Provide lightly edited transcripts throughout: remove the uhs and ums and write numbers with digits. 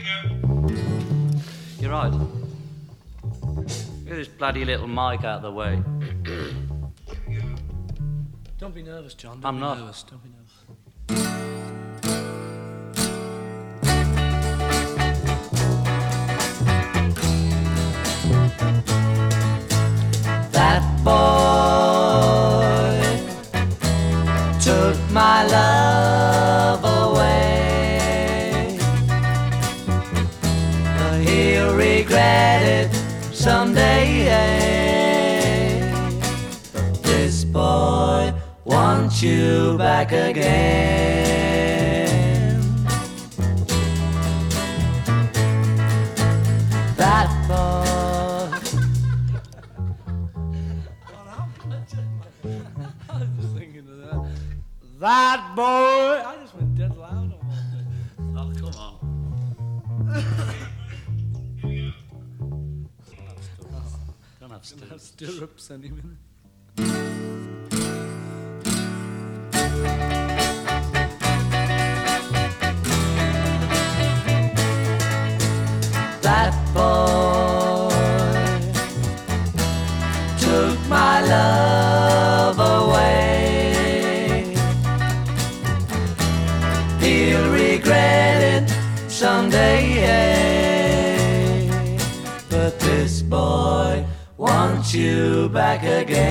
You're right. Get this bloody little mic out of the way. Don't be nervous, John. I'm not. Don't be nervous. That boy took my love away. But he'll regret it someday. But this boy wants you back again. That boy. I was just thinking of that. That boy! I just went dead loud on one. Oh, come on. Don't have stirrups. Stirrups any minute. That boy took my love away. He'll regret it someday. But this boy wants you back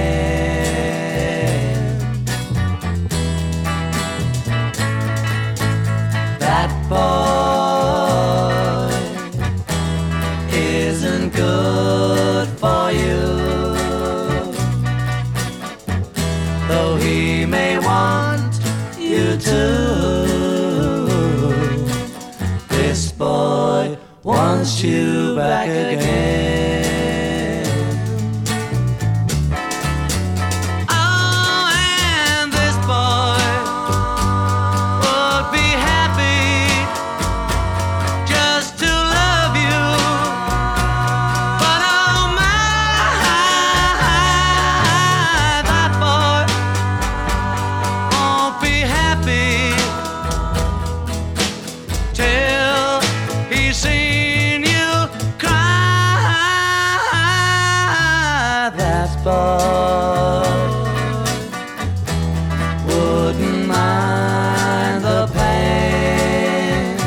again. That boy isn't good for you, though he may want you to. This boy wants you back again. Oh, and this boy would be happy just to love you. But oh my, that boy won't be happy till he's seen you cry. That boy wouldn't mind the pain.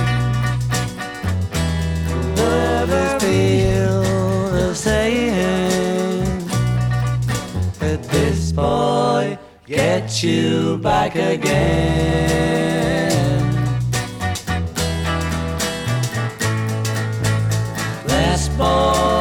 Lovers feel the same. That this boy gets you back again. This boy